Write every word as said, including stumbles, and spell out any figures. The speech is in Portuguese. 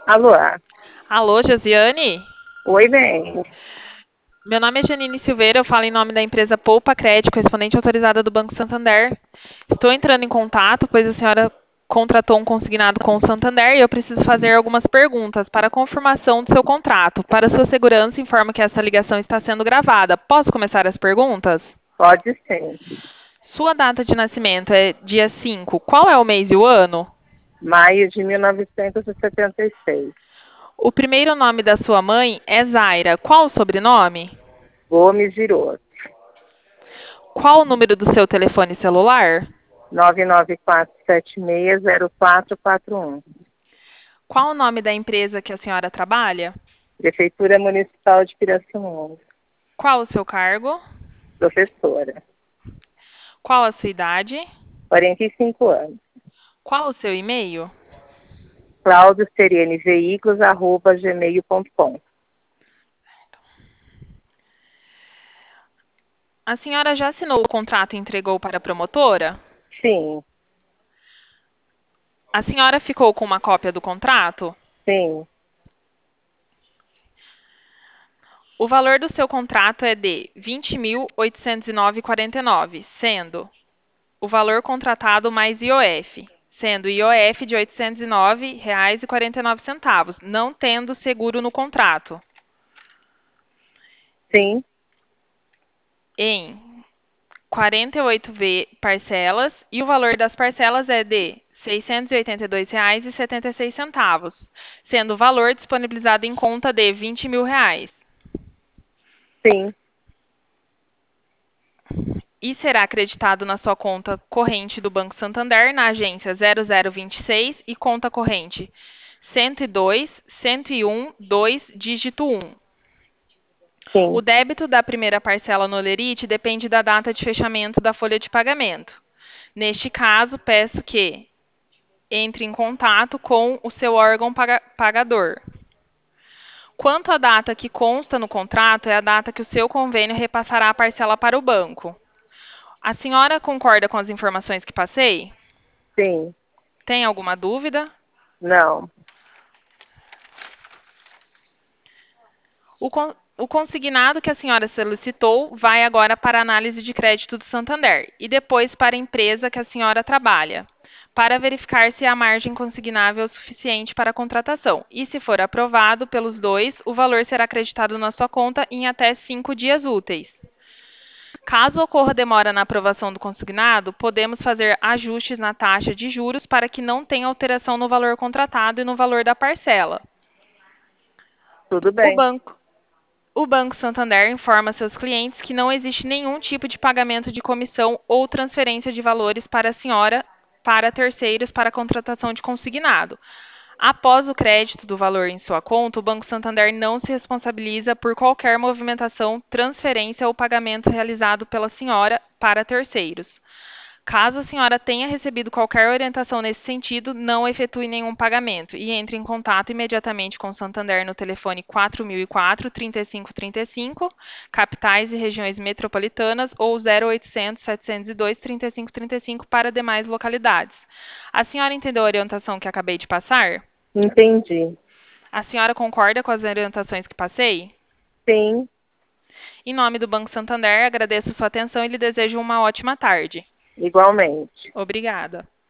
Alô? Alô, Josiane? Oi, bem. Meu nome é Janine Silveira, eu falo em nome da empresa Poupa Crédito, correspondente autorizada do Banco Santander. Estou entrando em contato, pois a senhora contratou um consignado com o Santander e eu preciso fazer algumas perguntas para confirmação do seu contrato. Para sua segurança, informo que essa ligação está sendo gravada. Posso começar as perguntas? Pode ser. Sua data de nascimento é dia cinco. Qual é o mês e o ano? Maio de mil novecentos e setenta e seis. O primeiro nome da sua mãe é Zaira. Qual o sobrenome? Gomes Giroto. Qual o número do seu telefone celular? nove nove quatro sete seis zero quatro quatro um. Qual o nome da empresa que a senhora trabalha? Prefeitura Municipal de Pirassununga. Qual o seu cargo? Professora. Qual a sua idade? quarenta e cinco anos. Qual o seu e-mail? Cláudio Serene Veículos, arroba gmail ponto com. A senhora já assinou o contrato e entregou para a promotora? Sim, A senhora ficou com uma cópia do contrato? sim, O valor do seu contrato é de vinte mil oitocentos e nove vírgula quarenta e nove, sendo o valor contratado mais I O F, sendo I O F de oitocentos e nove reais e quarenta e nove centavos, não tendo seguro no contrato, sim, em quarenta e oito ve- parcelas e o valor das parcelas é de seiscentos e oitenta e dois reais e setenta e seis centavos, sendo o valor disponibilizado em conta de vinte mil reais. sim, E será acreditado na sua conta corrente do Banco Santander na agência zero zero vinte e seis e conta corrente cento e dois, cento e um, dois, dígito um. O sim. débito da primeira parcela no Olerite depende da data de fechamento da folha de pagamento. Neste caso, peço que entre em contato com o seu órgão paga- pagador. Quanto à data que consta no contrato, é a data que o seu convênio repassará a parcela para o banco. A senhora concorda com as informações que passei? Sim. Tem alguma dúvida? Não. O, con- o consignado que a senhora solicitou vai agora para a análise de crédito do Santander e depois para a empresa que a senhora trabalha, para verificar se a margem consignável é suficiente para a contratação. E, se for aprovado pelos dois, o valor será acreditado na sua conta em até cinco dias úteis. Caso ocorra demora na aprovação do consignado, podemos fazer ajustes na taxa de juros para que não tenha alteração no valor contratado e no valor da parcela. Tudo O bem. banco O Banco Santander informa seus clientes que não existe nenhum tipo de pagamento de comissão ou transferência de valores para a senhora para terceiros para a contratação de consignado. Após o crédito do valor em sua conta, o Banco Santander não se responsabiliza por qualquer movimentação, transferência ou pagamento realizado pela senhora para terceiros. Caso a senhora tenha recebido qualquer orientação nesse sentido, não efetue nenhum pagamento e entre em contato imediatamente com o Santander no telefone quatro mil e quatro, trinta e cinco trinta e cinco, capitais e regiões metropolitanas, ou zero oitocentos, setecentos e dois, trinta e cinco trinta e cinco para demais localidades. A senhora entendeu a orientação que acabei de passar? Entendi. A senhora concorda com as orientações que passei? Sim, Em nome do Banco Santander, agradeço sua atenção e lhe desejo uma ótima tarde. igualmente. Obrigada.